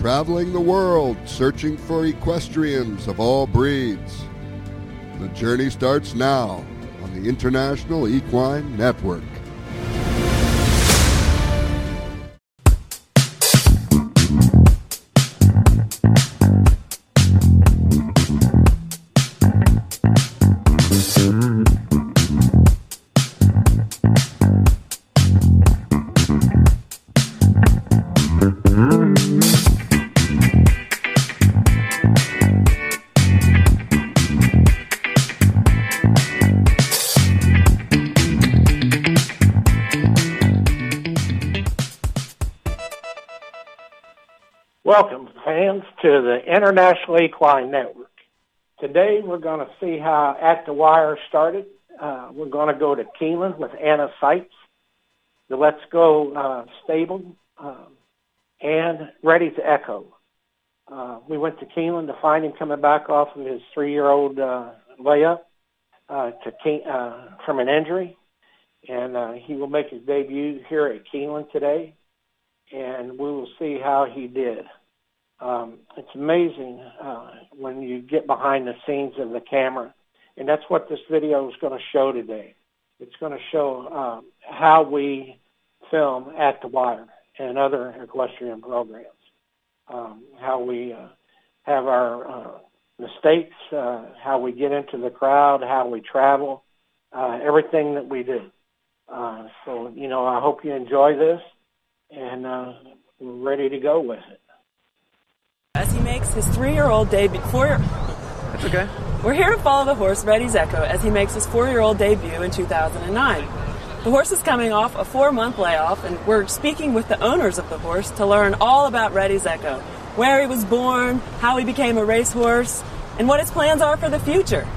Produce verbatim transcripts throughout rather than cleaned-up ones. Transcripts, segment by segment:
traveling the world searching for equestrians of all breeds. The journey starts now on the International Equine Network. Welcome, fans, to the International Equine Network. Today we're going to see how At the Wire started. Uh, we're going to go to Keeneland with Anna Seitz, the Let's Go uh, stable, uh, and Ready to Echo. Uh, we went to Keeneland to find him coming back off of his three-year-old uh, layup uh, to Ke- uh, from an injury, and uh, he will make his debut here at Keeneland today, and we will see how he did. Um, it's amazing uh, when you get behind the scenes of the camera, and that's what this video is going to show today. It's going to show um, how we film At the Wire and other equestrian programs, um, how we uh, have our uh, mistakes, uh, how we get into the crowd, how we travel, uh, everything that we do. Uh, so, you know, I hope you enjoy this, and uh, we're ready to go with it. As he makes his three-year-old debut, four. That's okay. We're here to follow the horse Ready Echo as he makes his four-year-old debut in two thousand nine. The horse is coming off a four-month layoff, and we're speaking with the owners of the horse to learn all about Ready Echo, where he was born, how he became a racehorse, and what his plans are for the future.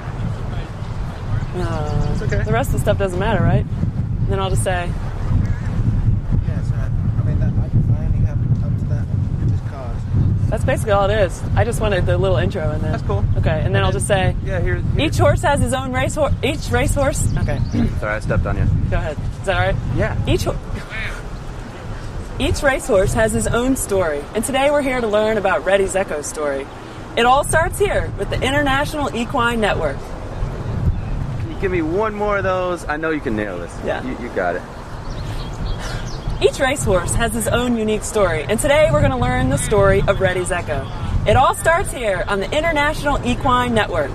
Uh, That's okay. The rest of the stuff doesn't matter, right? And then I'll just say. Yes, I, I mean, that, I, I only have up to that with this card. That's basically all it is. I just wanted the little intro and then. That's cool. Okay, and then and I'll then, just say. Yeah, here. here. Each horse has his own racehorse. Each racehorse. Okay. Sorry, I stepped on you. Go ahead. Is that all right? Yeah. Each ho- Each racehorse has his own story, and today we're here to learn about Ready Echo's story. It all starts here with the International Equine Network. Can you give me one more of those? I know you can nail this. Yeah. You, you got it. Each racehorse has his own unique story, and today we're going to learn the story of Ready Echo. It all starts here on the International Equine Network.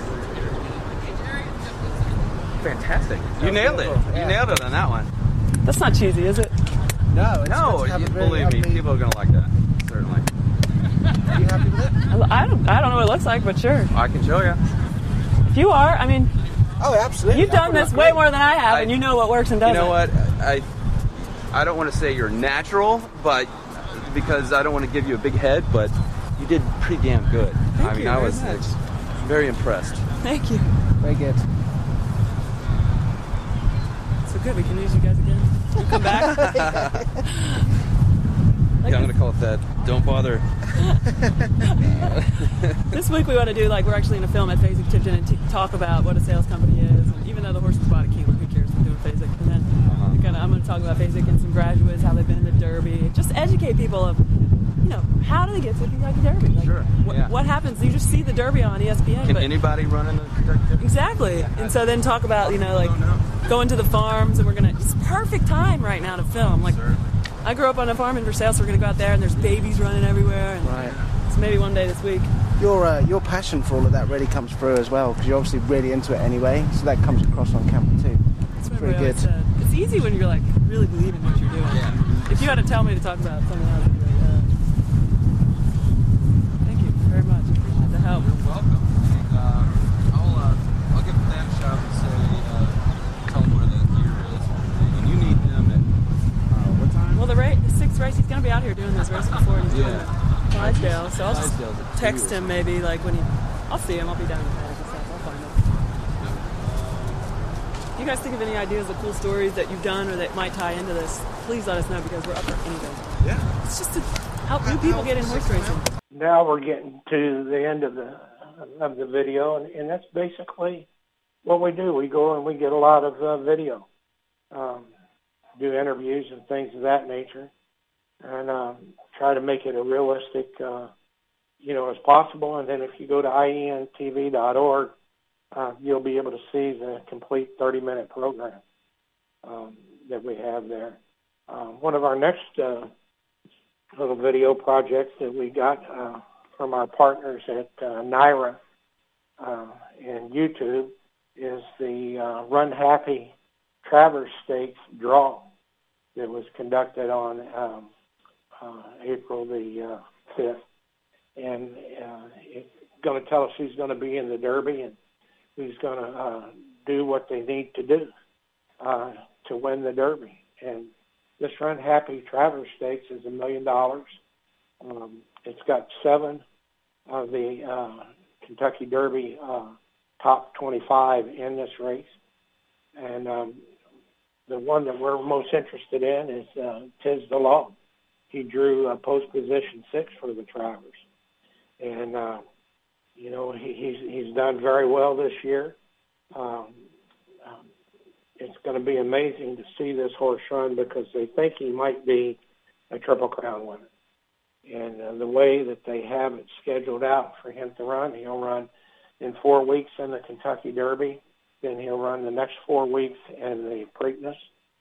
Fantastic. You nailed it. You nailed it on that one. That's not cheesy, is it? No, it's No, it's have you, a really believe me, ugly- people are going to like that. Certainly. Are you happy with it? I don't, I don't know what it looks like, but sure. I can show you. If you are, I mean, Oh, absolutely. you've done this way more than I have, I- and you know what works and doesn't. You know what? I I don't want to say you're natural, but because I don't want to give you a big head, but you did pretty damn good. Thank I mean, you I very was much. ex- very impressed. Thank you. Very good. So good, we can use you guys again. We'll come back. Like Yeah, I'm going to call it that. Don't bother. This week we want to do, like, we're actually going to film at Phasic Tipton and t- talk about what a sales company is. And even though the horse is bought at Keeneland, who cares? We're doing Phasic. And then Uh-huh. we're gonna, I'm going to talk about Phasic and some graduates, how they've been in the Derby. Just educate people of, you know, how do they get to the Kentucky Derby? Like, Sure, wh- yeah. What happens? You just see the Derby on E S P N. Can but anybody run in the Kentucky Derby? Exactly. And so then talk about, you know, like, going to the farms, and we're going to, it's perfect time right now to film. Like, Sure. I grew up on a farm in Versailles, so we're going to go out there, and there's babies running everywhere. And Right. so maybe one day this week. Your uh, your passion for all of that really comes through as well, because you're obviously really into it anyway. So that comes across on camera too. That's what Very I always good. said. It's easy when you're, like, really believing what you're doing. Yeah. If you had to tell me to talk about something else, I'd be like, uh, thank you very much. Appreciate the help. You're welcome. And, uh, I'll, uh, I'll give Dan a shout and say, uh, tell him where the gear is. And you need him at, uh, what time? Well, the, ra- the sixth race, he's going to be out here doing this race before, and he's doing Yeah. the Clydesdale. So I'll just Clydesdale's at two text or him maybe, like, when he, I'll see him. I'll be down in the paddock and stuff. I'll find him. If you guys think of any ideas of cool stories that you've done or that might tie into this, please let us know, because we're up for anything. Yeah. It's just to help new people get in horse racing. Now we're getting to the end of the of the video, and, and that's basically what we do. We go and we get a lot of uh, video, um, do interviews and things of that nature. and uh, try to make it a realistic, uh, you know, as possible. And then if you go to I E N T V dot org, uh, you'll be able to see the complete thirty-minute program um, that we have there. Uh, one of our next uh, little video projects that we got uh, from our partners at uh, Naira uh, and YouTube is the uh, Run Happy Travers Stakes draw that was conducted on um, uh, April the uh, fifth. And uh, it's going to tell us who's going to be in the Derby and who's going to uh, do what they need to do uh, to win the Derby. And this Run Happy Travers Stakes is a million dollars. Um, it's got seven of the uh, Kentucky Derby uh, top twenty-five in this race. And um, the one that we're most interested in is uh, Tiz the Law. He drew uh, post position six for the Travers. And, uh, you know, he, he's, he's done very well this year. Um, um, it's going to be amazing to see this horse run because they think he might be a Triple Crown winner. And uh, the way that they have it scheduled out for him to run, he'll run in four weeks in the Kentucky Derby. Then he'll run the next four weeks in the Preakness.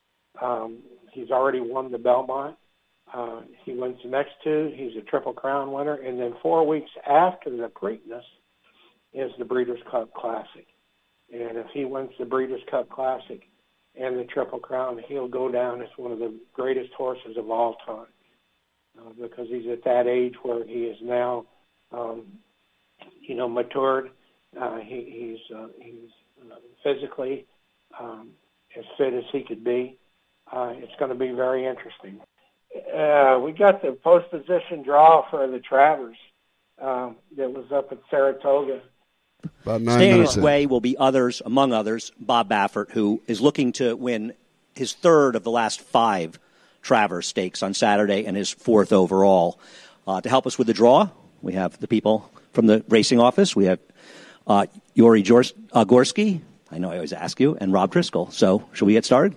Um, he's already won the Belmont. Uh, he wins the next two. He's a Triple Crown winner. And then four weeks after the Preakness is the Breeders' Cup Classic. And if he wins the Breeders' Cup Classic and the Triple Crown, he'll go down as one of the greatest horses of all time uh, because he's at that age where he is now, um, you know, matured. Uh, he, he's uh, he's uh, physically um, as fit as he could be. Uh, it's going to be very interesting. Uh, we got the post position draw for the Travers um, that was up at Saratoga. About nine Staying minutes his in. way will be others, among others, Bob Baffert, who is looking to win his third of the last five Travers Stakes on Saturday and his fourth overall. Uh, to help us with the draw, we have the people from the racing office. We have uh, Yuri Jors- uh, Gorski. I know I always ask you, and Rob Driscoll. So, should we get started?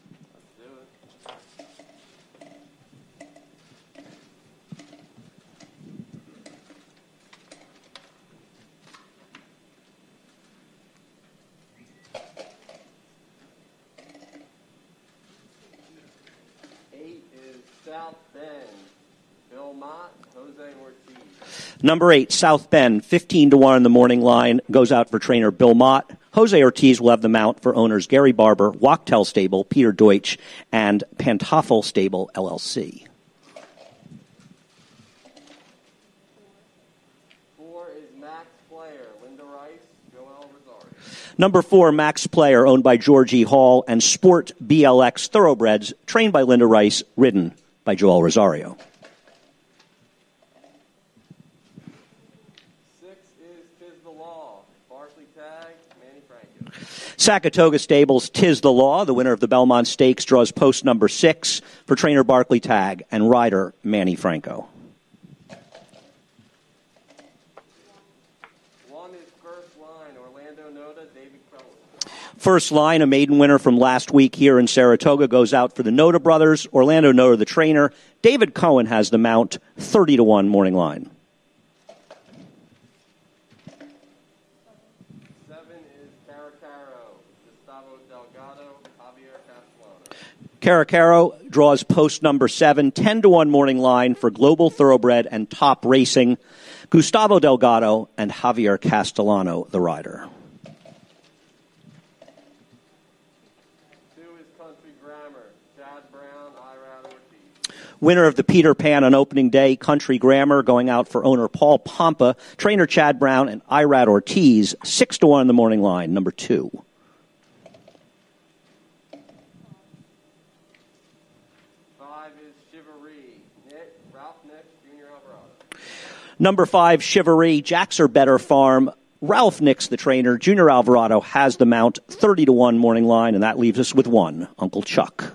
South Bend, Bill Mott, Jose Ortiz. Number eight, South Bend, fifteen to one in the morning line, goes out for trainer Bill Mott. Jose Ortiz will have the mount for owners Gary Barber, Wachtell Stable, Peter Deutsch, and Pantoffel Stable, L L C. Four is Max Player, Linda Rice, Joel Rosario. Number four, Max Player, owned by George E. Hall, and Sport B L X Thoroughbreds, trained by Linda Rice, ridden by Joel Rosario. Six is Tiz the Law, Barkley Tag, Manny Franco. Saratoga Stables, Tiz the Law, the winner of the Belmont Stakes, draws post number six for trainer Barkley Tag and rider Manny Franco. One is First Line, Orlando Noda, David Cohen. First line, a maiden winner from last week here in Saratoga, goes out for the Noda brothers. Orlando Noda, the trainer. David Cohen has the mount, thirty to one morning line. Seven is Caracaro, Gustavo Delgado, Javier Castellano. Caracaro draws post number seven, ten to one morning line for Global Thoroughbred and Top Racing. Gustavo Delgado and Javier Castellano, the rider. Winner of the Peter Pan on opening day, Country Grammar, going out for owner Paul Pompa, trainer Chad Brown, and Irad Ortiz, six to one in the morning line, number two. Five is Chivalry, Nick, Ralph Nix, Junior Alvarado. Number five, Chivalry, Jacks Are Better Farm, Ralph Nix, the trainer, Junior Alvarado has the mount, thirty to one morning line, and that leaves us with one, Uncle Chuck.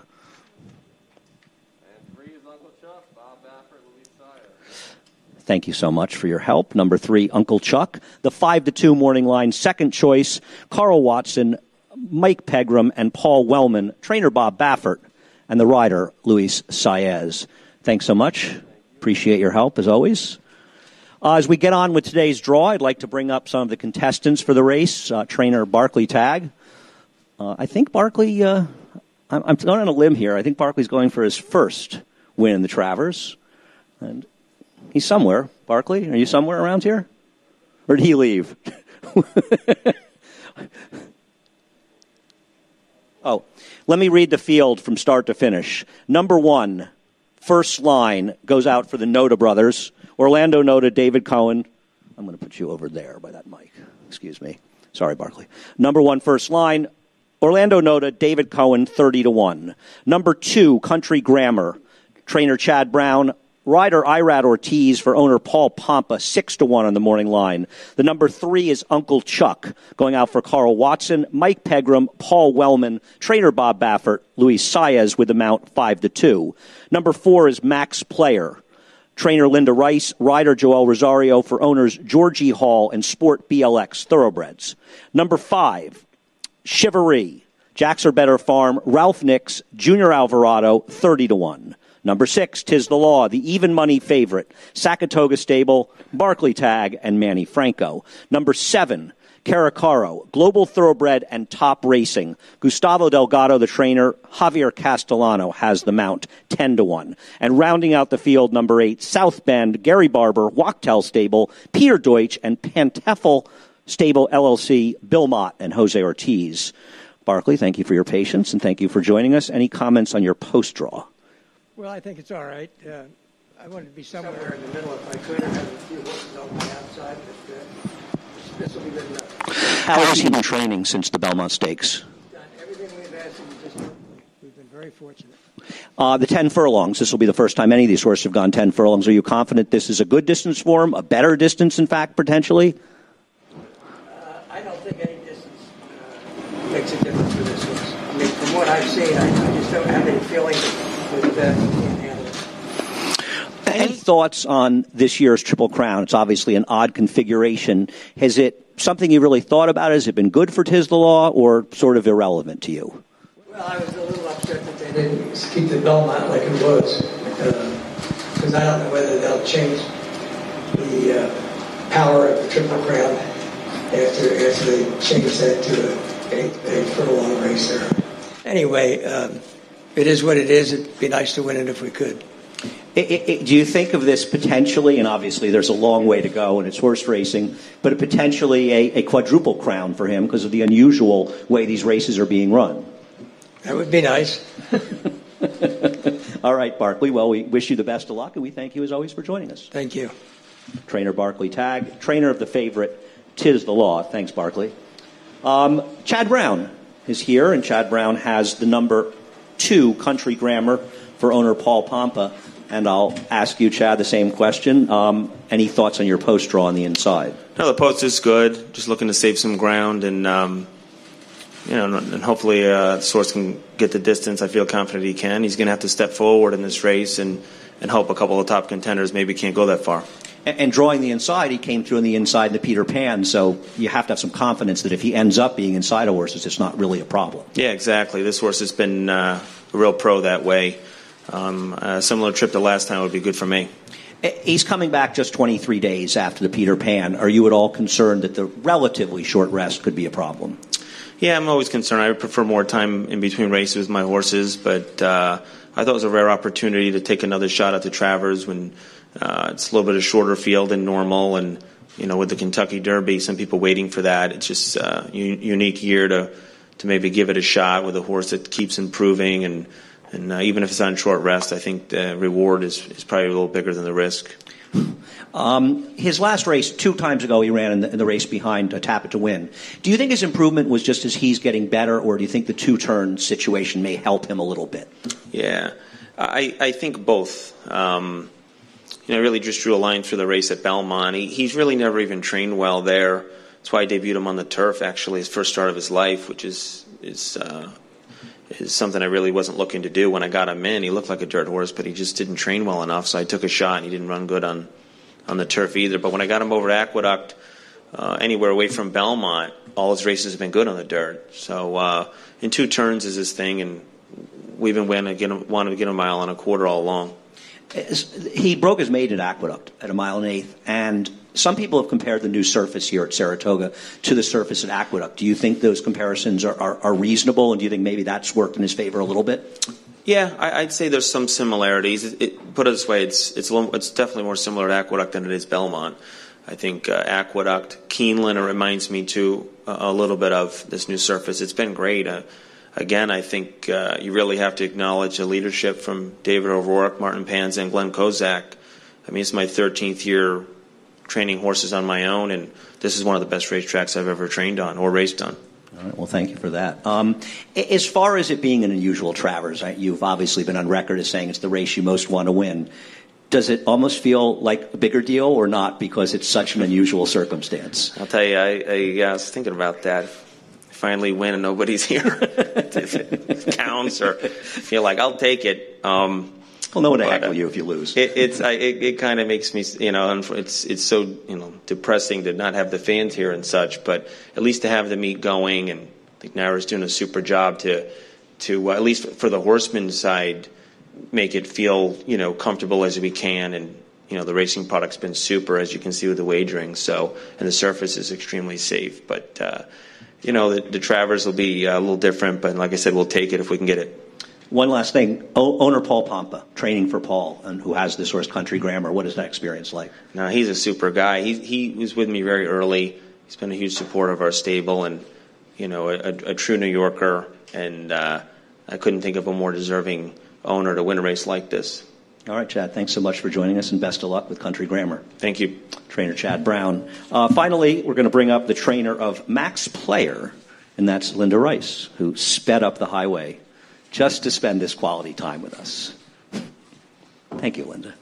Thank you so much for your help. Number three, Uncle Chuck. The five to two morning line, second choice, Carl Watson, Mike Pegram, and Paul Wellman, trainer Bob Baffert, and the rider, Luis Saez. Thanks so much. Appreciate your help, as always. Uh, as we get on with today's draw, I'd like to bring up some of the contestants for the race. Uh, trainer Barclay Tagg. Uh, I think Barclay, uh, I'm, I'm going on a limb here. I think Barclay's going for his first win in the Travers. And he's somewhere. Barclay, are you somewhere around here? Or did he leave? Oh, let me read the field from start to finish. Number one, first line, goes out for the Noda brothers. Orlando Noda, David Cohen. I'm going to put you over there by that mic. Excuse me. Sorry, Barclay. Number one, first line, Orlando Noda, David Cohen, thirty to one. Number two, Country Grammar, trainer Chad Brown. Rider Irad Ortiz for owner Paul Pompa, six to one on the morning line. The number three is Uncle Chuck, going out for Carl Watson, Mike Pegram, Paul Wellman, trainer Bob Baffert, Luis Saez with the mount five to two. Number four is Max Player, trainer Linda Rice, rider Joel Rosario for owners Georgie Hall and Sport B L X Thoroughbreds. Number five, Chivalry, Jackson Better Farm, Ralph Nix, Junior Alvarado, thirty to one. Number six, Tis the Law, the even money favorite, Sakatoga Stable, Barclay Tagg, and Manny Franco. Number seven, Caracaro, Global Thoroughbred and Top Racing. Gustavo Delgado, the trainer, Javier Castellano has the mount, ten to one. And rounding out the field, number eight, South Bend, Gary Barber, Wachtell Stable, Peter Deutsch, and Panteffel Stable L L C, Bill Mott, and Jose Ortiz. Barclay, thank you for your patience, and thank you for joining us. Any comments on your post-draw? Well, I think it's all right. Uh, I wanted to be somewhere, somewhere in the middle if I could. I have a few horses on the outside, but uh, this will be good enough. How has he been training since the Belmont Stakes? Done everything we've asked him to just do. We've been very fortunate. Uh, the ten furlongs, this will be the first time any of these horses have gone ten furlongs. Are you confident this is a good distance for him, a better distance, in fact, potentially? Uh, I don't think any distance uh, makes a difference for this horse. I mean, from what I've seen, I, I just don't have any feeling with that. Any thoughts on this year's Triple Crown? It's obviously an odd configuration. Has it something you really thought about? Has it been good for Tis the Law or sort of irrelevant to you? Well, I was a little upset that they didn't keep the Belmont like it was, because uh, I don't know whether they'll change the uh, power of the Triple Crown after after they change that to a, a, a furlong race there. Anyway, um, it is what it is. It'd be nice to win it if we could. It, it, do you think of this potentially, and obviously there's a long way to go and it's horse racing, but potentially a, a quadruple crown for him because of the unusual way these races are being run? That would be nice. All right, Barclay. Well, we wish you the best of luck, and we thank you as always for joining us. Thank you. Trainer Barclay Tagg, trainer of the favorite Tis the Law. Thanks, Barclay. Um, Chad Brown is here, and Chad Brown has the number two Country Grammar for owner Paul Pompa. And I'll ask you, Chad, the same question. Um, any thoughts on your post draw on the inside? No, the post is good. Just looking to save some ground, and um, you know, and hopefully uh, Source can get the distance. I feel confident he can. He's going to have to step forward in this race and and hope a couple of top contenders maybe can't go that far. And, and drawing the inside, he came through in the inside in the Peter Pan. So you have to have some confidence that if he ends up being inside a horse, it's not really a problem. Yeah, exactly. This horse has been uh, a real pro that way. Um, a similar trip to last time would be good for me. He's coming back just twenty-three days after the Peter Pan. Are you at all concerned that the relatively short rest could be a problem? Yeah, I'm always concerned. I would prefer more time in between races with my horses, but uh, I thought it was a rare opportunity to take another shot at the Travers when uh, it's a little bit of shorter field than normal, and you know, with the Kentucky Derby, some people waiting for that. It's just a u- unique year to to maybe give it a shot with a horse that keeps improving. And And uh, even if it's on short rest, I think the reward is, is probably a little bigger than the risk. Um, his last race, two times ago, he ran in the, in the race behind uh, Tap It to Win. Do you think his improvement was just as he's getting better, or do you think the two-turn situation may help him a little bit? Yeah, I, I think both. Um, you know, I really just drew a line through the race at Belmont. He, he's really never even trained well there. That's why I debuted him on the turf, actually, his first start of his life, which is is uh, is something I really wasn't looking to do when I got him in. He looked like a dirt horse, but he just didn't train well enough, so I took a shot, and he didn't run good on, on the turf either. But when I got him over to Aqueduct, uh, anywhere away from Belmont, all his races have been good on the dirt. So uh, in two turns is his thing, and we've been wanting to get him, wanting to get him a mile and a quarter all along. He broke his maiden at Aqueduct at a mile and eighth, and some people have compared the new surface here at Saratoga to the surface at Aqueduct. Do you think those comparisons are, are, are reasonable, and do you think maybe that's worked in his favor a little bit? Yeah, I, I'd say there's some similarities. It, it, put it this way, it's it's, a little, it's definitely more similar to Aqueduct than it is Belmont. I think uh, Aqueduct, Keeneland, it reminds me too uh, a little bit of this new surface. It's been great. Uh, again, I think uh, you really have to acknowledge the leadership from David O'Rourke, Martin Panza, and Glenn Kozak. I mean, it's my thirteenth year training horses on my own, and this is one of the best racetracks I've ever trained on or raced on. All right, well, thank you for that. Um, as far as it being an unusual Travers, right, you've obviously been on record as saying it's the race you most want to win. Does it almost feel like a bigger deal or not because it's such an unusual circumstance? I'll tell you, I, I, yeah, I was thinking about that. I finally win and nobody's here. It counts, or feel like I'll take it. Um, Well, no one will heckle you if you lose. It, it's I, it, it kind of makes me, you know, it's it's so you know depressing to not have the fans here and such. But at least to have the meet going, and I think Naira's doing a super job to to uh, at least for the horseman side, make it feel you know comfortable as we can. And you know the racing product's been super, as you can see with the wagering. So and the surface is extremely safe. But uh, you know the, the Travers will be a little different. But like I said, we'll take it if we can get it. One last thing, o- owner Paul Pompa, training for Paul, and who has this horse Country Grammar. What is that experience like? No, he's a super guy. He he was with me very early. He's been a huge supporter of our stable, and you know, a, a true New Yorker. And uh, I couldn't think of a more deserving owner to win a race like this. All right, Chad. Thanks so much for joining us, and best of luck with Country Grammar. Thank you, Trainer Chad Brown. Uh, finally, we're going to bring up the trainer of Max Player, and that's Linda Rice, who sped up the highway just to spend this quality time with us. Thank you, Linda.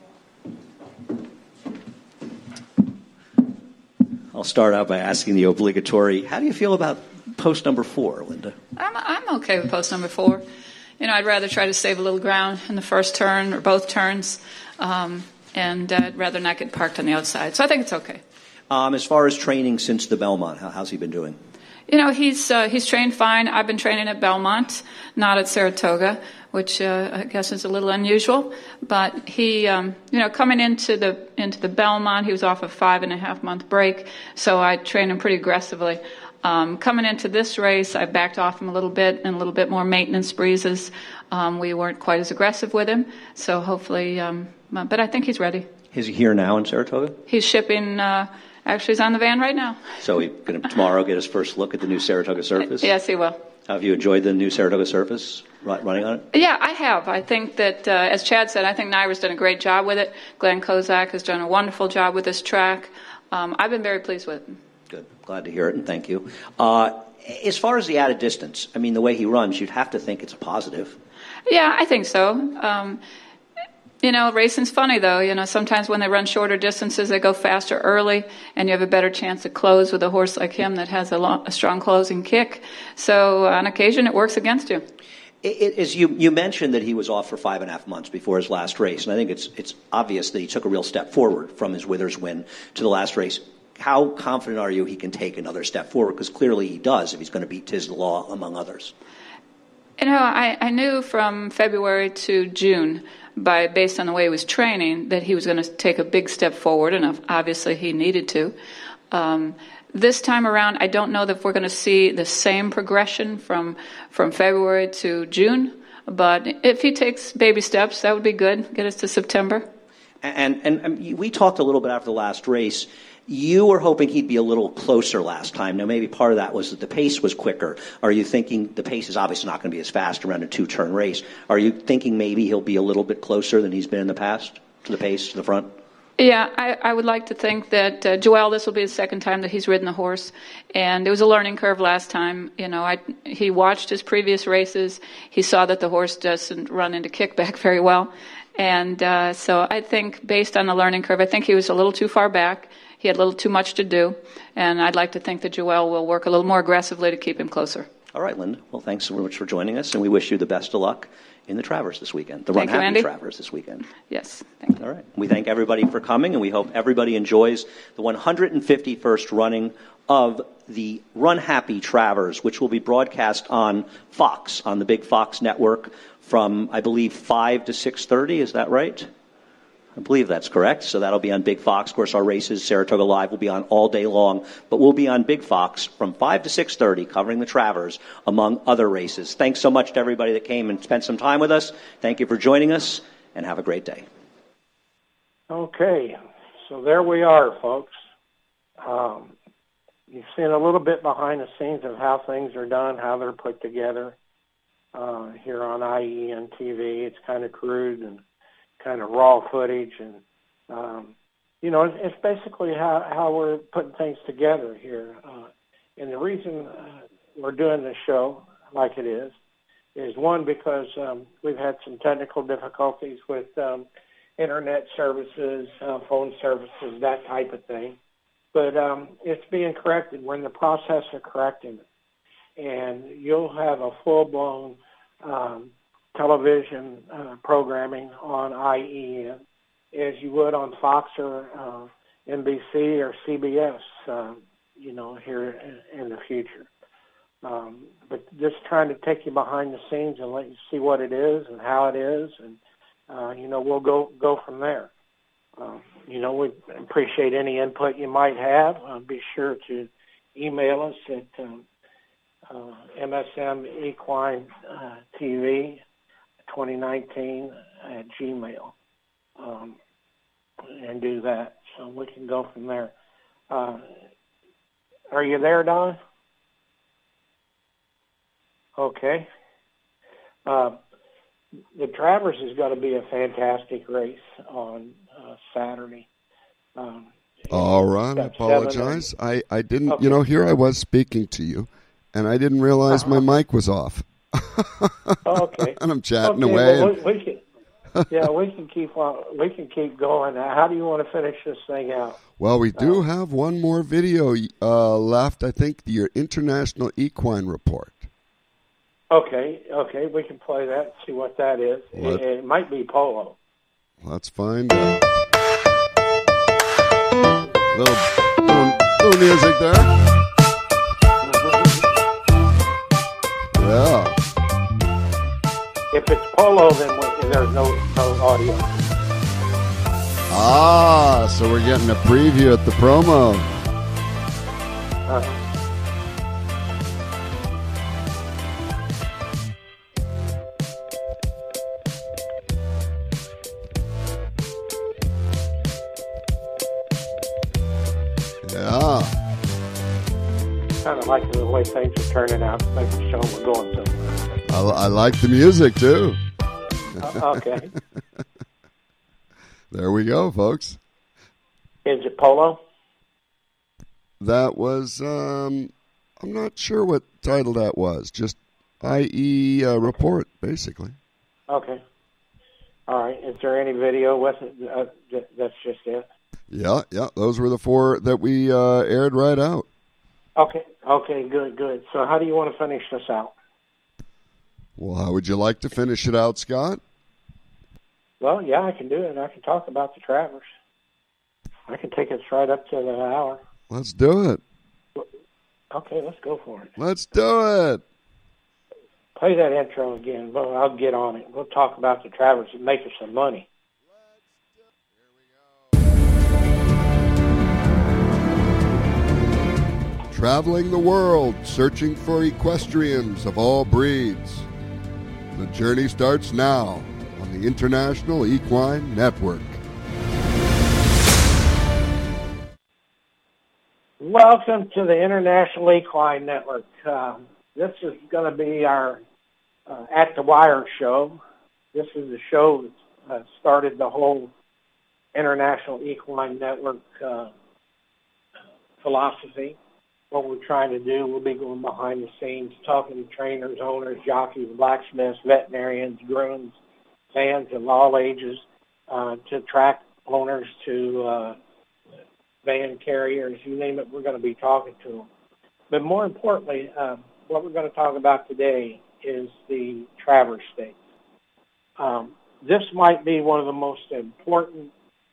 I'll start out by asking the obligatory, how do you feel about post number four, Linda? I'm, I'm okay with post number four. You know, I'd rather try to save a little ground in the first turn or both turns, um, and uh, I'd rather not get parked on the outside. So I think it's okay. Um, as far as training since the Belmont, how, how's he been doing? You know, he's uh, he's trained fine. I've been training at Belmont, not at Saratoga, which uh, I guess is a little unusual. But he, um, you know, coming into the into the Belmont, he was off a five and a half month break, so I trained him pretty aggressively. Um, coming into this race, I backed off him a little bit and a little bit more maintenance breezes. Um, we weren't quite as aggressive with him, so hopefully, um, but I think he's ready. Is he here now in Saratoga? He's shipping. Uh, Actually, he's on the van right now. So he's going to tomorrow get his first look at the new Saratoga surface? Yes, he will. Have you enjoyed the new Saratoga surface, running on it? Yeah, I have. I think that, uh, as Chad said, I think Naira's done a great job with it. Glenn Kozak has done a wonderful job with this track. Um, I've been very pleased with it. Good. Glad to hear it, and thank you. Uh, as far as the added distance, I mean, the way he runs, you'd have to think it's a positive. Yeah, I think so. Um, You know, racing's funny, though. You know, sometimes when they run shorter distances, they go faster early, and you have a better chance to close with a horse like him that has a, long, a strong closing kick. So on occasion, it works against you. It, it, as you, you mentioned that he was off for five and a half months before his last race, and I think it's it's obvious that he took a real step forward from his Withers win to the last race. How confident are you he can take another step forward? Because clearly he does if he's going to beat Tiz the Law, among others. You know, I, I knew from February to June, by based on the way he was training, that he was going to take a big step forward, and obviously he needed to. Um, this time around, I don't know that we're going to see the same progression from from February to June, but if he takes baby steps, that would be good. Get us to September. And, and, and we talked a little bit after the last race. You were hoping he'd be a little closer last time. Now, maybe part of that was that the pace was quicker. Are you thinking the pace is obviously not going to be as fast around a two-turn race? Are you thinking maybe he'll be a little bit closer than he's been in the past to the pace, to the front? Yeah, I, I would like to think that uh, Joel, this will be the second time that he's ridden the horse, and it was a learning curve last time. You know, I, he watched his previous races. He saw that the horse doesn't run into kickback very well, and uh, so I think based on the learning curve, I think he was a little too far back. He had a little too much to do, and I'd like to think that Joel will work a little more aggressively to keep him closer. All right, Linda. Well, thanks so much for joining us, and we wish you the best of luck in the Travers this weekend, the Thank Run you, Happy Andy. Travers this weekend. Yes, thank you. All right. We thank everybody for coming, and we hope everybody enjoys the one hundred fifty-first running of the Run Happy Travers, which will be broadcast on Fox, on the big Fox network from, I believe, five to six thirty. Is that right? I believe that's correct. So that'll be on Big Fox. Of course, our races, Saratoga Live, will be on all day long. But we'll be on Big Fox from five to six thirty, covering the Travers, among other races. Thanks so much to everybody that came and spent some time with us. Thank you for joining us, and have a great day. Okay, so there we are, folks. Um, you've seen a little bit behind the scenes of how things are done, how they're put together uh, here on I E N T V. It's kind of crude and kind of raw footage, and um, you know, it's, it's basically how, how we're putting things together here. Uh, and the reason uh, we're doing this show like it is is one, because um, we've had some technical difficulties with um, internet services, uh, phone services, that type of thing. But um, it's being corrected. We're in the process of correcting it, and you'll have a full-blown um, television uh, programming on I E N as you would on Fox or uh, N B C or C B S, uh, you know, here in, in the future. Um, but just trying to take you behind the scenes and let you see what it is and how it is, and, uh, you know, we'll go, go from there. Uh, you know, we appreciate any input you might have. Uh, be sure to email us at um, uh, M S M Equine uh, T V twenty nineteen at Gmail, um, and do that, so we can go from there. Uh, are you there, Don? Okay. Uh, the Travers is going to be a fantastic race on uh, Saturday. Um, All right, I apologize. I, I didn't, okay. you know, here I was speaking to you, and I didn't realize uh-huh. my mic was off. Okay. And I'm chatting okay, away. Well, and... we, we can, yeah, we can keep on, we can keep going. How do you want to finish this thing out? Well, we do uh, have one more video uh, left. I think your International Equine Report. Okay, okay, we can play that. See what that is. It, it might be polo. Let's find out. Little, little, little music there. Yeah. If it's polo, then we, there's no, no audio. Ah, so we're getting a preview at the promo. Uh-huh. Yeah. Kind of like the way things are turning out, making sure we're going somewhere. I, I like the music, too. Uh, okay. There we go, folks. Is it polo? That was, um, I'm not sure what title that was. Just I E uh, report, basically. Okay. All right. Is there any video with it? Uh, that's just it? Yeah, yeah. Those were the four that we uh, aired right out. Okay. Okay, good, good. So how do you want to finish this out? Well, how would you like to finish it out, Scott? Well, yeah, I can do it. I can talk about the Travers. I can take us right up to the hour. Let's do it. Okay, let's go for it. Let's do it. Play that intro again. Well, I'll get on it. We'll talk about the Travers and make us some money. Traveling the world, searching for equestrians of all breeds. The journey starts now on the International Equine Network. Welcome to the International Equine Network. Uh, this is going to be our uh, At the Wire show. This is the show that uh, started the whole International Equine Network uh, philosophy. What we're trying to do, we'll be going behind the scenes, talking to trainers, owners, jockeys, blacksmiths, veterinarians, grooms, fans of all ages, uh, to track owners, to uh, van carriers, you name it, we're going to be talking to them. But more importantly, uh, what we're going to talk about today is the Travers Stakes. Um, this might be one of the most important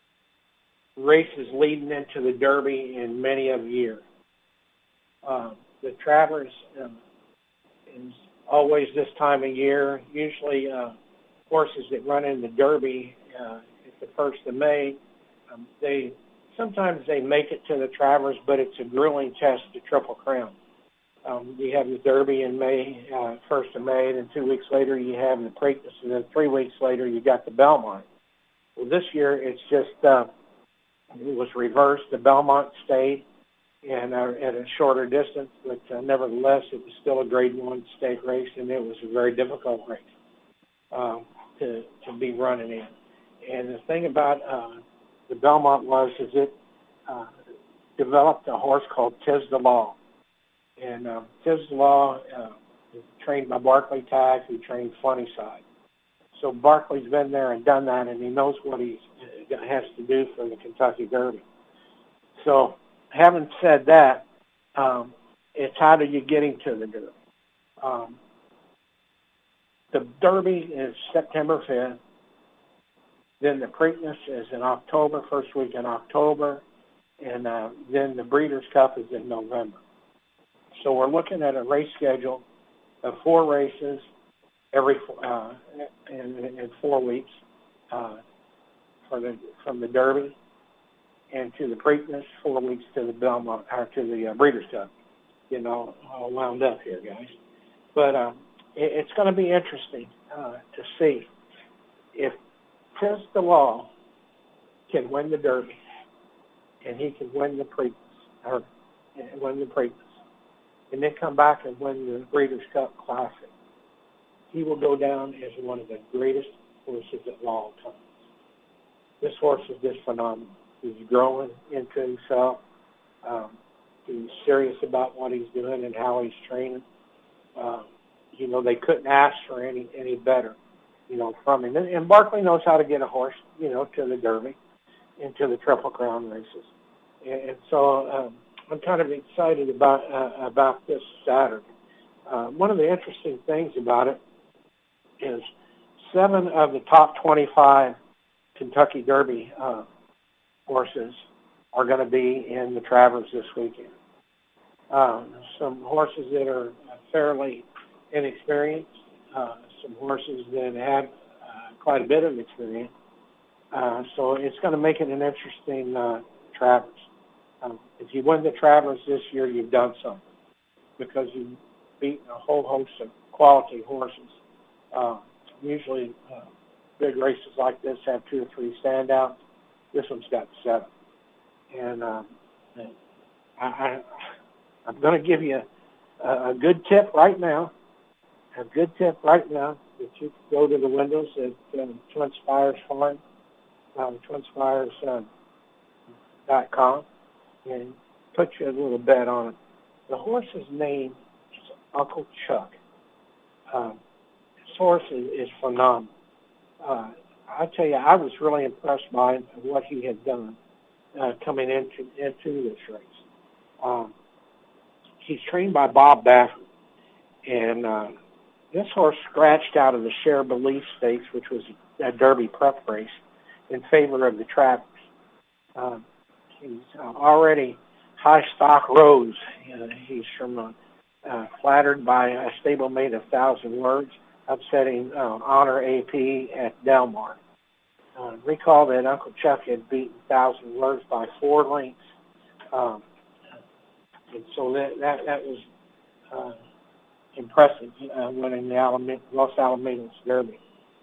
races leading into the Derby in many of years. Uh, the Travers uh, is always this time of year. Usually uh, horses that run in the Derby uh, at the first of May, um, they sometimes they make it to the Travers, but it's a grueling test to Triple Crown. Um, you have the Derby in May, uh, first of May, then two weeks later you have the Preakness, and then three weeks later you got the Belmont. Well, this year it's just, uh, it was reversed. The Belmont stayed and uh, at a shorter distance, but uh, nevertheless it was still a grade one stake race, and it was a very difficult race um, to, to be running in. And the thing about uh, the Belmont was is it uh, developed a horse called Tiz the Law. And um, Tiz the Law uh, is trained by Barclay Tagg, who trained Funny Side. So Barclay's been there and done that, and he knows what he has to do for the Kentucky Derby. So having said that, um, it's how do you get him to the Derby? Um, the Derby is September fifth. Then the Preakness is in October, first week in October. And uh, then the Breeders' Cup is in November. So we're looking at a race schedule of four races every uh, in, in four weeks uh, for the from the Derby and to the Preakness, four weeks to the Belmont or to the uh, Breeders' Cup. You know, all wound up here, guys. But uh, it, it's going to be interesting uh, to see if Tiz the Law can win the Derby and he can win the Preakness or win the Preakness, and then come back and win the Breeders' Cup Classic. He will go down as one of the greatest horses of all time. This horse is just phenomenal. He's growing into himself. Um, he's serious about what he's doing and how he's training. Um, you know, they couldn't ask for any, any better, you know, from him. And, and Barclay knows how to get a horse, you know, to the Derby and to the Triple Crown races. And, and so um, I'm kind of excited about uh, about this Saturday. Uh, one of the interesting things about it is seven of the top twenty-five Kentucky Derby uh, horses are going to be in the Travers this weekend. Um, some horses that are fairly inexperienced, uh, some horses that have uh, quite a bit of experience. Uh, so it's going to make it an interesting uh, Travers. Um, if you win the Travers this year, you've done something because you've beaten a whole host of quality horses. Uh, usually uh, big races like this have two or three standouts. This one's got seven. And um, I, I, I'm going to give you a, a good tip right now, a good tip right now that you can go to the windows at um, Twin Spires Farm, um, twin spires dot com, and put you a little bet on it. The horse's name is Uncle Chuck. Um, this horse is, is phenomenal. Uh, I tell you, I was really impressed by him and what he had done uh, coming into into this race. Um, he's trained by Bob Baffert, and uh, this horse scratched out of the Share Belief Stakes, which was a Derby prep race, in favor of the Travers. Um, he's uh, already high stock rose. Uh, he's from uh, uh, flattered by a stablemate of Thousand Words, upsetting uh, Honor A P at Del Mar. Uh, recall that Uncle Chuck had beaten Thousand Words by four lengths, um, and so that that, that was uh, impressive, uh, winning the Alamo- Los Alamitos Derby.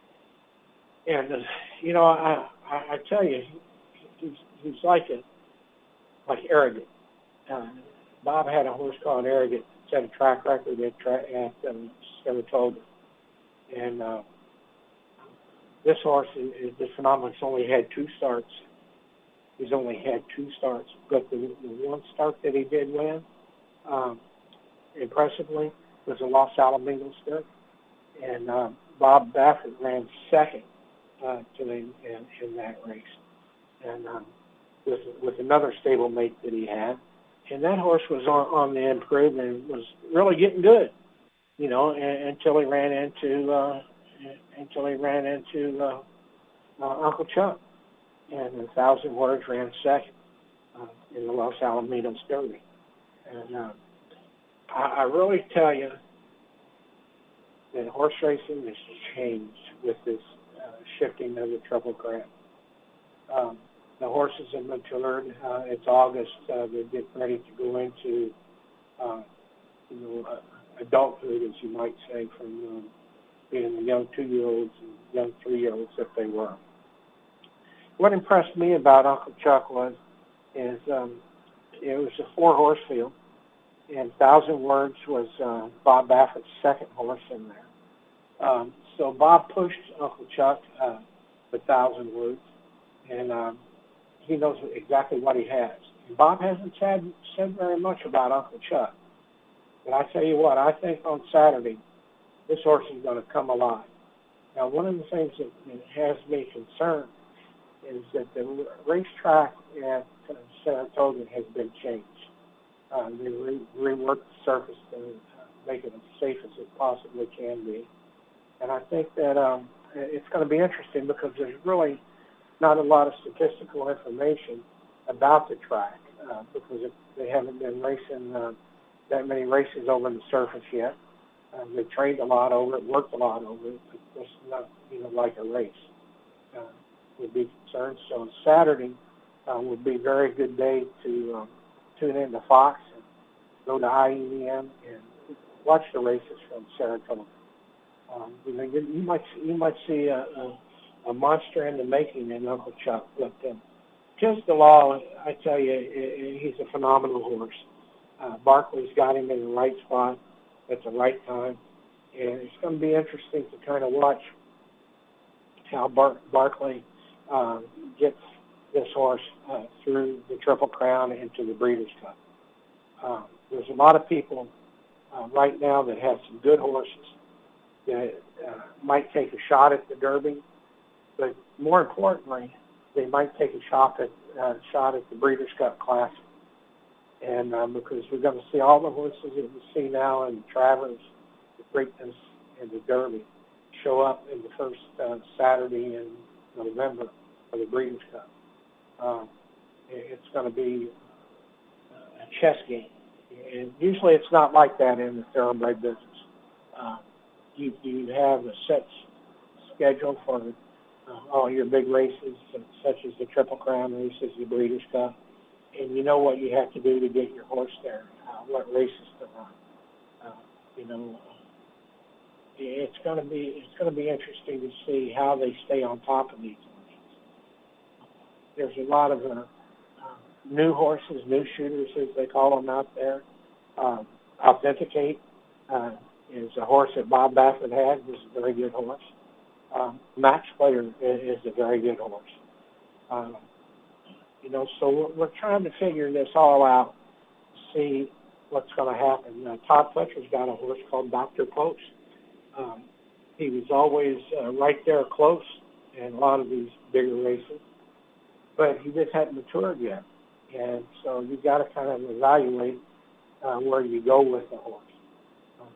And uh, you know, I, I I tell you, he's he's like a like Arrogant. Uh, Bob had a horse called Arrogant, set a track record at tra- at um, Saratoga. And uh, this horse is, is just phenomenal. He's only had two starts. He's only had two starts. But the, the one start that he did win, um, impressively, was the Los Alamitos Derby. And uh, Bob Baffert ran second uh, to him in, in that race. And um, with, with another stablemate that he had. and that horse was on, on the improve and was really getting good, you know, and, until he ran into uh, until he ran into uh, uh, Uncle Chuck, and a thousand words ran second uh, in the Los Alamitos Derby, and uh, I, I really tell you that horse racing has changed with this uh, shifting of the Triple Crown. Um, the horses have matured. Uh, it's August. Uh, they're getting ready to go into, uh, you know, uh, adulthood, as you might say, from um, being the young two-year-olds and young three-year-olds that they were. What impressed me about Uncle Chuck was, is um, it was a four-horse field, and Thousand Words was uh, Bob Baffert's second horse in there. Um, so Bob pushed Uncle Chuck uh, the Thousand Words, and um, he knows exactly what he has. And Bob hasn't said, said very much about Uncle Chuck. But I tell you what, I think on Saturday, this horse is going to come alive. Now, one of the things that has me concerned is that the racetrack at uh, Saratoga has been changed. Uh, they re- reworked the surface to uh, make it as safe as it possibly can be. And I think that um, it's going to be interesting because there's really not a lot of statistical information about the track uh, because it, they haven't been racing uh, that many races over the surface yet. Uh, they trained a lot over it, worked a lot over it, but it's not, you know, like a race. Uh, would be concerned. So Saturday uh, would be a very good day to um, tune in to Fox and go to I E E M and watch the races from Saratoga. Um, you know, you, you might you might see a, a, a monster in the making in Uncle Chuck. But um, just the law, I tell you, it, it, he's a phenomenal horse. Uh, Barkley's got him in the right spot at the right time, and it's going to be interesting to kind of watch how Bar- Barkley uh, gets this horse uh, through the Triple Crown into the Breeders' Cup. Uh, there's a lot of people uh, right now that have some good horses that uh, might take a shot at the Derby, but more importantly, they might take a shot at uh, shot at the Breeders' Cup Classic. And um, because we're going to see all the horses that we see now in Travers, the Preakness, and the Derby show up in the first uh, Saturday in November for the Breeders' Cup. Um, it's going to be a chess game. And usually it's not like that in the thoroughbred business. Um, you, you have a set schedule for uh, all your big races, such as the Triple Crown races, the Breeders' Cup, and you know what you have to do to get your horse there, uh, what races to run. Uh, you know, it's going to be it's going to be interesting to see how they stay on top of these horses. There's a lot of uh, uh, new horses, new shooters, as they call them out there. Um, Authenticate uh, is a horse that Bob Baffert had, was a very good horse. Um, Match Player is a very good horse. Um, you know, so we're, we're trying to figure this all out, see what's going to happen. Uh, Todd Fletcher's got a horse called Doctor Post. Um, he was always uh, right there close in a lot of these bigger races, but he just hadn't matured yet. And so you've got to kind of evaluate uh, where you go with the horse. Um,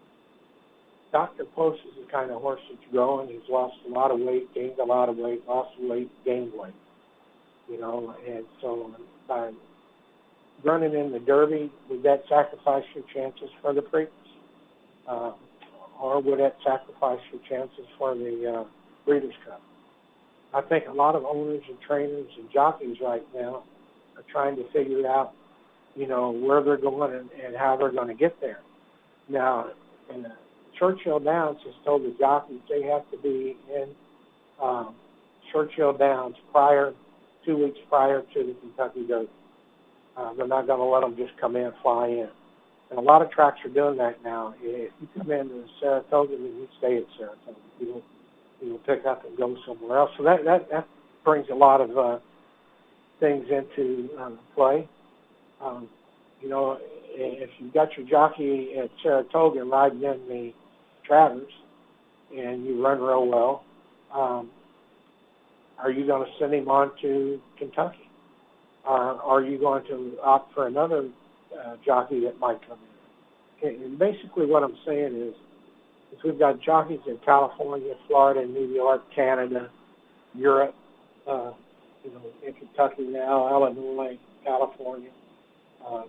Doctor Post is the kind of horse that's growing. He's lost a lot of weight, gained a lot of weight, lost weight, gained weight. You know, and so by running in the Derby, would that sacrifice your chances for the Preakness? Uh, or would that sacrifice your chances for the uh, Breeders' Cup? I think a lot of owners and trainers and jockeys right now are trying to figure out, you know, where they're going and, and how they're going to get there. Now, in the Churchill Downs has told the jockeys they have to be in um, Churchill Downs prior, two weeks prior to the Kentucky Derby. Uh, they're not going to let them just come in, fly in. And a lot of tracks are doing that now. If you come into Saratoga, then you stay at Saratoga. You don't, you don't pick up and go somewhere else. So that, that, that brings a lot of uh, things into um, play. Um, you know, if you've got your jockey at Saratoga riding in the Travers and you run real well, um, are you going to send him on to Kentucky? Uh, are you going to opt for another uh, jockey that might come in. And, and basically what I'm saying is, is we've got jockeys in California, Florida, New York, Canada, Europe, uh, you know, in Kentucky now, Illinois, California. Um,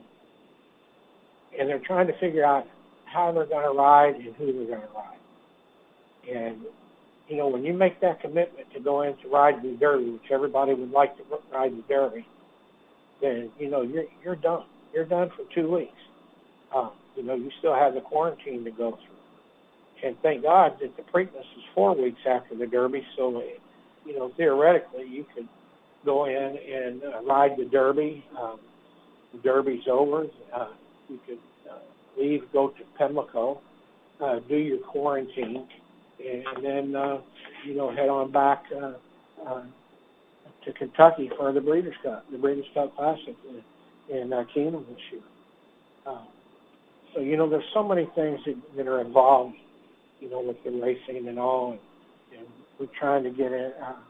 and they're trying to figure out how they're going to ride and who they're going to ride. And, you know, when you make that commitment to go in to ride the Derby, which everybody would like to ride the Derby, then, you know, you're you're done. You're done for two weeks. Um, you know, you still have the quarantine to go through. And thank God that the Preakness is four weeks after the Derby, so, you know, theoretically you could go in and uh, ride the Derby. Um, the Derby's over. Uh, you could uh, leave, go to Pimlico, uh, do your quarantine, and then, uh, you know, head on back uh, uh, to Kentucky for the Breeders' Cup, the Breeders' Cup Classic in, in uh, Keeneland this year. Uh, so, you know, there's so many things that, that are involved, you know, with the racing and all. And, and we're trying to get a, uh,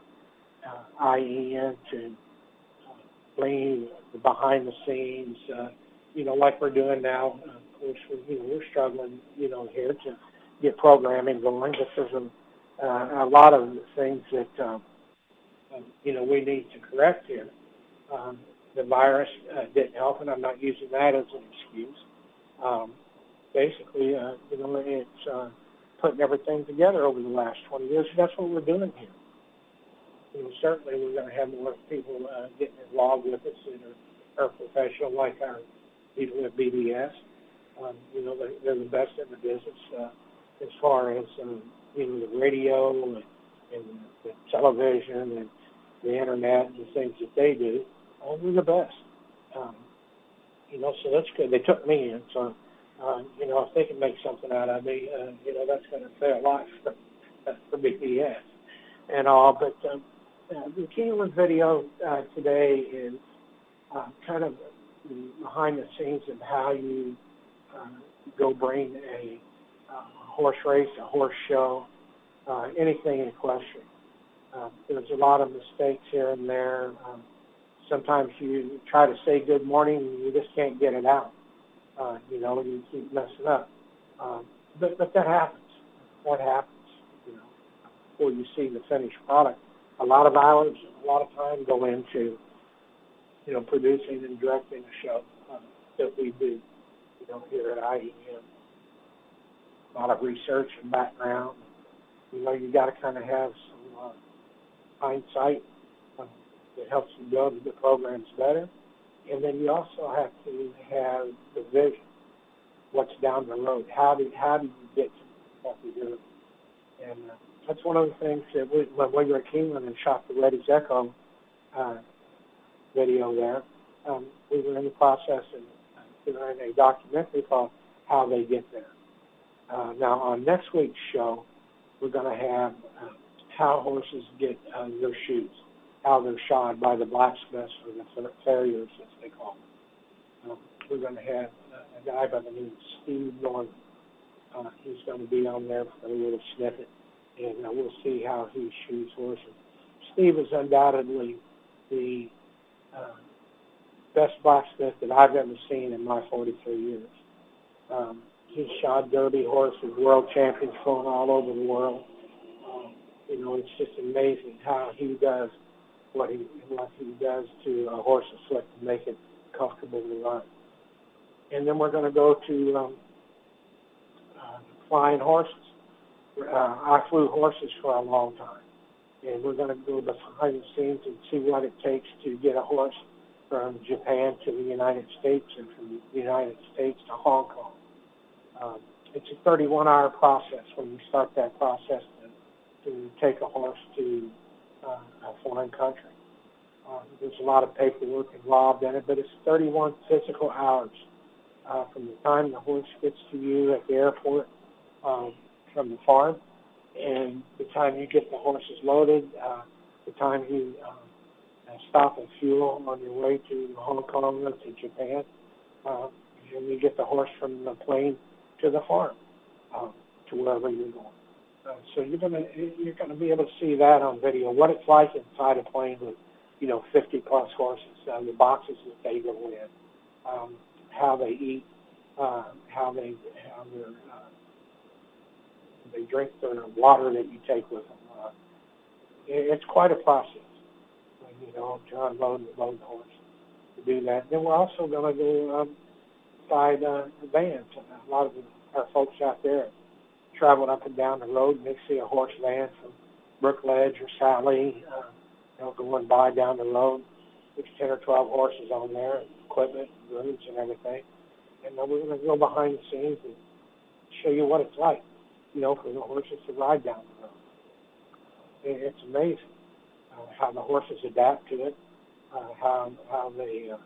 uh, I E in to uh, bring the behind the scenes, uh, you know, like we're doing now. Uh, of course, we're, you know, we're struggling, you know, here to get programming going. But there's a, uh, a lot of things that, um, um, you know, we need to correct here. Um, the virus uh, didn't help, and I'm not using that as an excuse. Um, basically, uh, you know, it's uh, putting everything together over the last twenty years. That's what we're doing here. You know, certainly we're going to have more people uh, getting involved with us that are, are professional, like our people at B B S. Um, you know, they're, they're the best in the business uh, as far as, um, you know, the radio and, and the television and the internet and the things that they do. Oh, we're the best. Um, you know, so that's good. They took me in, so, uh, you know, if they can make something out of me, uh, you know, that's going to say a lot for, for B B S and all. But um, uh, the Keeneland video uh, today is uh, kind of behind the scenes of how you uh, go bring a uh, horse race, a horse show, uh, anything equestrian. Uh, there's a lot of mistakes here and there. Um, sometimes you try to say good morning and you just can't get it out. Uh, you know, you keep messing up. Um, but, but that happens. That happens, you know, before you see the finished product. A lot of hours, a lot of time go into, you know, producing and directing a show uh, that we do, you know, here at I E M. A lot of research and background. You know, you got to kind of have some uh, hindsight uh, that helps you build the programs better. And then you also have to have the vision. What's down the road? How do how do you get to what we do? And uh, that's one of the things that we, when we were at Keeneland and shot the Reddy's Echo uh, video there, um, we were in the process of uh, doing a documentary called How They Get There. Uh, now, on next week's show, we're going to have uh, how horses get uh, their shoes, how they're shod by the blacksmiths or the farriers, as they call them. Um, we're going to have uh, a guy by the name of Steve Norman. Uh, he's going to be on there for a little snippet, and uh, we'll see how he shoes horses. Steve is undoubtedly the uh, best blacksmith that I've ever seen in my forty-three years. Um, he's shod Derby horses, world champions flown all over the world. Um, you know, it's just amazing how he does what he what he does to a horse's foot to make it comfortable to run. And then we're going to go to um, uh, flying horses. Uh, I flew horses for a long time, and we're going to go behind the scenes and see what it takes to get a horse from Japan to the United States and from the United States to Hong Kong. Um, it's a thirty-one hour process when you start that process to, to take a horse to uh, a foreign country. Uh, there's a lot of paperwork involved in it, but it's thirty-one physical hours uh, from the time the horse gets to you at the airport um, from the farm, and the time you get the horses loaded, uh, the time you uh, stop and fuel on your way to Hong Kong or to Japan, uh, and you get the horse from the plane to the farm, uh, to wherever you're going. Uh, so you're gonna you're gonna be able to see that on video, what it's like inside a plane with, you know, fifty plus horses, uh, the boxes that they go in, um, how they eat, uh, how they how their, uh, they drink their water that you take with them. Uh, it, it's quite a process, you know, to unload and load the horse to do that. Then we're also going to go um, side uh, vans. A lot of our folks out there have traveled up and down the road, and they see a horse van from Brookledge or Sally, uh, you know, going by down the road. There's ten or twelve horses on there, and equipment, and grooms, and everything. And then we're going to go behind the scenes and show you what it's like, you know, for the horses to ride down the road. It, it's amazing uh, how the horses adapt to it, uh, how how they uh,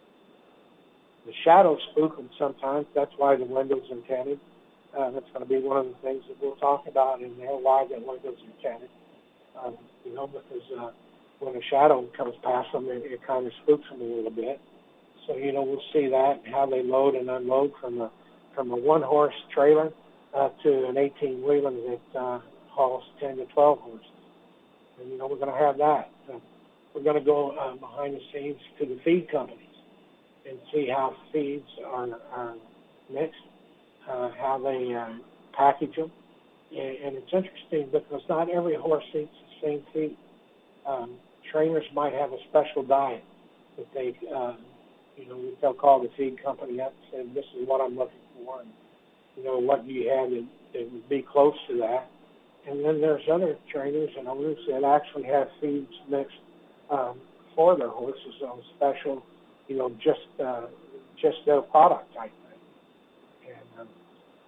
the shadows spook them sometimes. That's why the window's are tinted. Uh, that's going to be one of the things that we'll talk about in there, why the windows are tinted. Um, you know, because uh, when a shadow comes past them, it, it kind of spooks them a little bit. So, you know, we'll see that and how they load and unload from a from a one-horse trailer uh, to an eighteen-wheeler that uh, hauls ten to twelve horses. And, you know, we're going to have that. Uh, we're going to go uh, behind the scenes to the feed companies and see how feeds are, are mixed, uh, how they uh, package them. And, and it's interesting because not every horse eats the same feed. Um, trainers might have a special diet that they, uh, you know, they'll call the feed company up and say, this is what I'm looking for. And, you know, what do you have that, that would be close to that? And then there's other trainers and owners that actually have feeds mixed um, for their horses on special, you know, just uh, just their product type thing. And, um,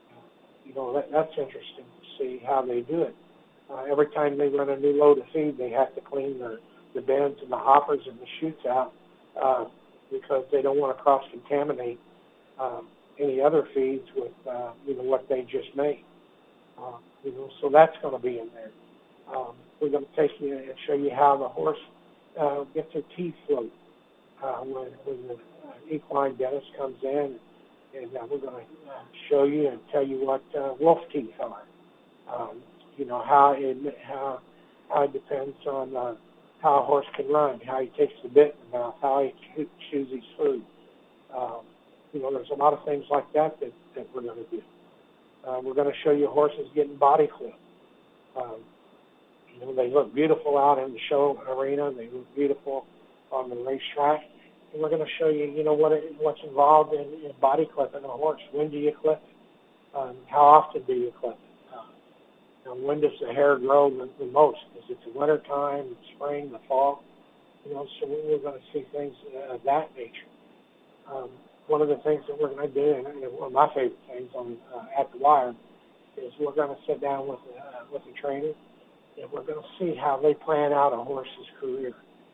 you know, that, that's interesting to see how they do it. Uh, every time they run a new load of feed, they have to clean the, the bins and the hoppers and the chutes out uh, because they don't want to cross-contaminate um, any other feeds with, uh, you know, what they just made. Uh, you know, so that's going to be in there. Um, we're going to take you and show you how the horse uh, gets their teeth float uh, when, when the uh, equine dentist comes in, and uh, we're going to uh, show you and tell you what uh, wolf teeth are. Um, you know, how it, how, how it depends on uh, how a horse can run, how he takes the bit in the mouth, how he chews his food. Um, you know, there's a lot of things like that that, that we're going to do. Uh, we're going to show you horses getting body clipped. Um, you know, they look beautiful out in the show arena. They look beautiful on the racetrack. And we're going to show you, you know, what it, what's involved in, in body clipping a horse. When do you clip it? Um, how often do you clip it? Uh, and when does the hair grow the, the most? Is it the winter time, the spring, the fall? You know, so we're going to see things of that nature. Um, One of the things that we're going to do, and one of my favorite things on uh, At the Wire, is we're going to sit down with uh, with a trainer, and we're going to see how they plan out a horse's career.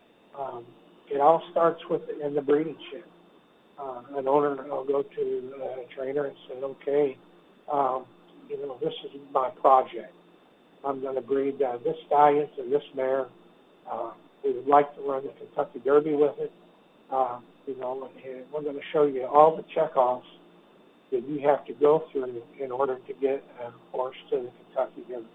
Um, it all starts with in the breeding shed. Uh, an owner will go to a trainer and say, "Okay, um, you know, this is my project. I'm going to breed uh, this stallion to this mare. Uh, we would like to run the Kentucky Derby with it." Uh, You know, and we're going to show you all the checkoffs that you have to go through in order to get a horse to the Kentucky Derby.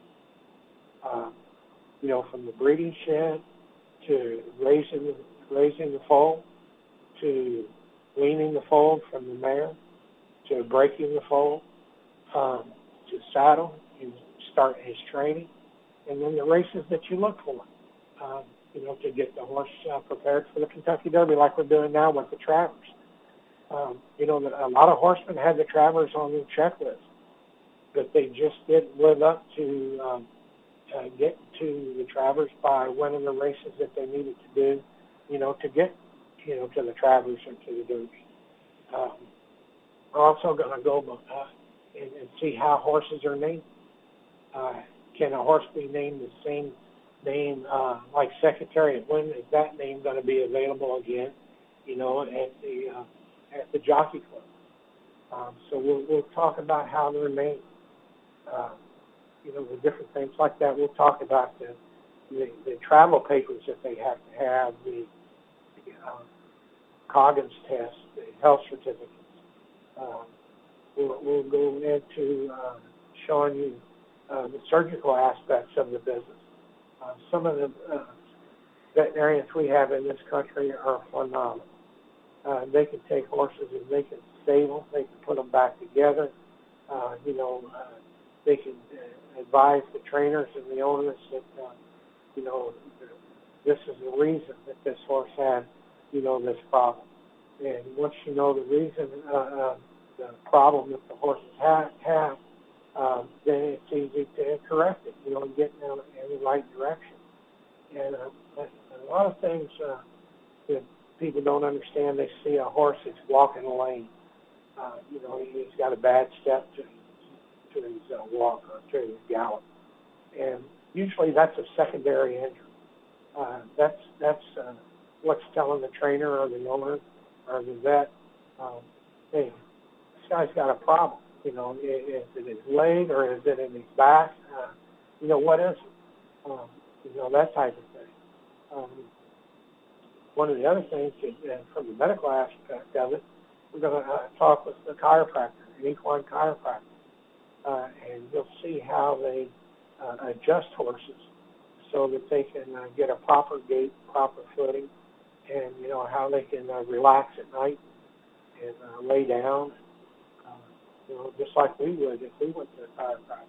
Uh, you know, from the breeding shed to raising raising the foal, to weaning the foal from the mare, to breaking the foal, um, to saddle and start his training, and then the races that you look for. Um, you know, to get the horse uh, prepared for the Kentucky Derby like we're doing now with the Travers. Um, you know, a lot of horsemen had the Travers on their checklist, but they just didn't live up to um, uh, get to the Travers by winning the races that they needed to do, you know, to get, you know, to the Travers or to the Derby. Um, we're also going to go uh, and, and see how horses are named. Uh, can a horse be named the same name, uh, like Secretariat? When is that name going to be available again, you know, at the uh, at the Jockey Club? Um, so we'll, we'll talk about how they're named, uh, you know, the different things like that. We'll talk about the the, the travel papers that they have to have, the, the uh, Coggins test, the health certificates. Um, we'll, we'll go into uh, showing you uh, the surgical aspects of the business. Uh, some of the uh, veterinarians we have in this country are phenomenal. Uh, they can take horses and they can stable. They can put them back together. Uh, you know, uh, they can uh, advise the trainers and the owners that, uh, you know, this is the reason that this horse had, you know, this problem. And once you know the reason, uh, uh, the problem that the horses have, have um, then it's easy to correct it, you know, and get in, in the right direction. And uh, a lot of things uh, that people don't understand, they see a horse that's walking a lane. Uh, you know, he's got a bad step to, to his uh, walk or to his gallop. And usually that's a secondary injury. Uh, that's that's uh, what's telling the trainer or the owner or the vet, um, hey, this guy's got a problem. You know, is, is it his leg or is it in his back? Uh, you know, what is it? Um, you know, that type of thing. Um, one of the other things that, uh, from the medical aspect of it, we're going to uh, talk with the chiropractor, an equine chiropractor, uh, and you'll see how they uh, adjust horses so that they can uh, get a proper gait, proper footing, and, you know, how they can uh, relax at night and uh, lay down, uh, you know, just like we would if we went to a chiropractor.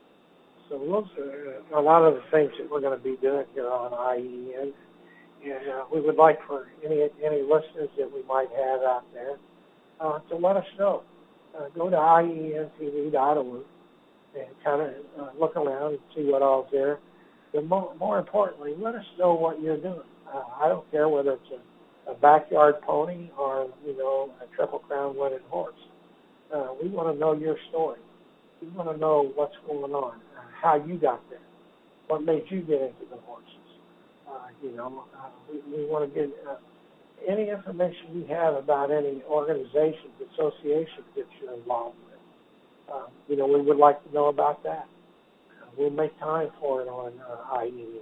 So those are a lot of the things that we're going to be doing here on I E N. And uh, we would like for any any listeners that we might have out there uh, to let us know. Uh, go to I E N T V dot org and kind of uh, look around and see what all's there. But more, more importantly, let us know what you're doing. Uh, I don't care whether it's a, a backyard pony or, you know, a Triple Crown winning horse. Uh, we want to know your story. We want to know what's going on, uh, how you got there, what made you get into the horses. Uh, you know, uh, we, we want to get uh, any information you have about any organizations, associations that you're involved with. Uh, you know, we would like to know about that. Uh, we'll make time for it on uh, I E N.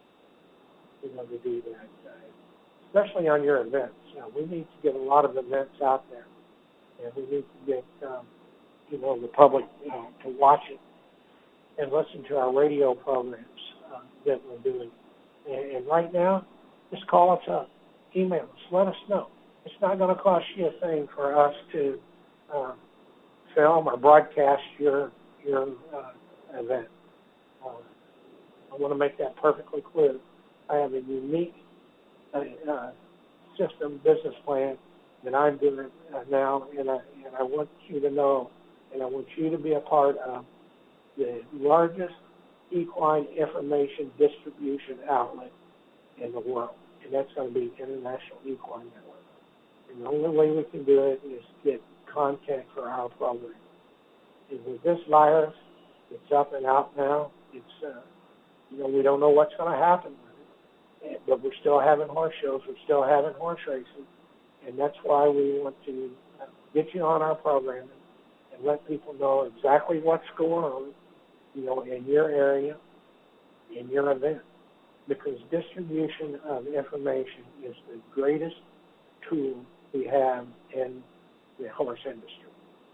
You know, to do that, uh, especially on your events. You know, we need to get a lot of events out there, and we need to get, um, you know, the public, you know, to watch it and listen to our radio programs uh, that we're doing. And, and right now, just call us up, email us, let us know. It's not going to cost you a thing for us to uh, film or broadcast your your uh, event. Uh, I want to make that perfectly clear. I have a unique uh, uh, system, business plan that I'm doing uh, now, and I, and I want you to know, and I want you to be a part of the largest equine information distribution outlet in the world, and that's going to be International Equine Network. And the only way we can do it is get content for our program. And with this virus, it's up and out now. It's, uh, you know, we don't know what's going to happen with it, but we're still having horse shows. We're still having horse racing, and that's why we want to uh, get you on our program and let people know exactly what's going on, you know, in your area, in your event, because distribution of information is the greatest tool we have in the horse industry.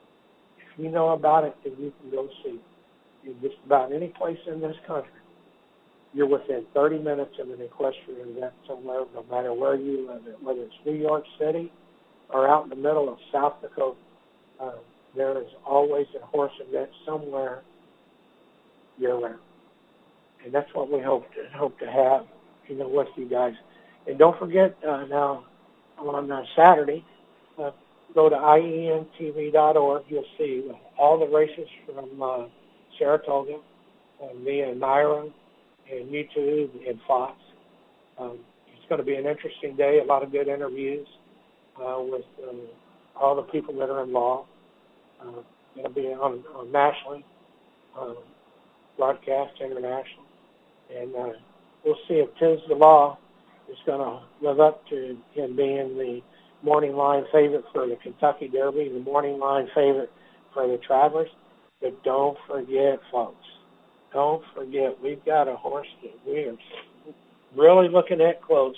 If you know about it, then you can go see it. In just about any place in this country, you're within thirty minutes of an equestrian event somewhere, no matter where you live, whether it's New York City or out in the middle of South Dakota. Uh, there is always a horse event somewhere year-round. And that's what we hope to, hope to have, you know, with you guys. And don't forget, uh, now, on uh, Saturday, uh, go to I E N T V dot org. You'll see all the races from uh, Saratoga, uh, me and Myra, and YouTube and Fox. Um, it's going to be an interesting day, a lot of good interviews uh, with um, all the people that are involved. Uh, it'll be on, on nationally, uh, broadcast international. And uh, we'll see if Tiz the Law is going to live up to him being the morning line favorite for the Kentucky Derby, the morning line favorite for the Travelers. But don't forget, folks, don't forget, we've got a horse that we are really looking at close,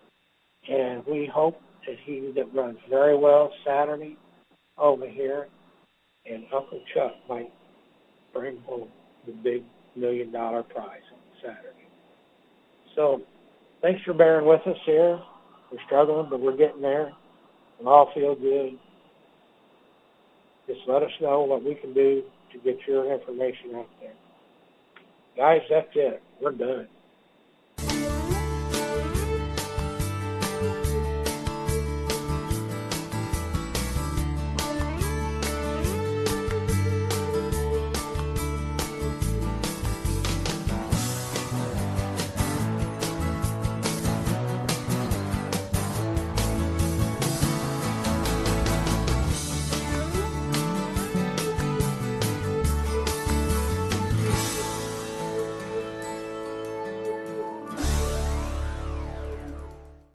and we hope that he that runs very well Saturday over here, and Uncle Chuck might bring home the big million-dollar prize on Saturday. So thanks for bearing with us here. We're struggling, but we're getting there. We all feel good. Just let us know what we can do to get your information out there. Guys, that's it. We're done.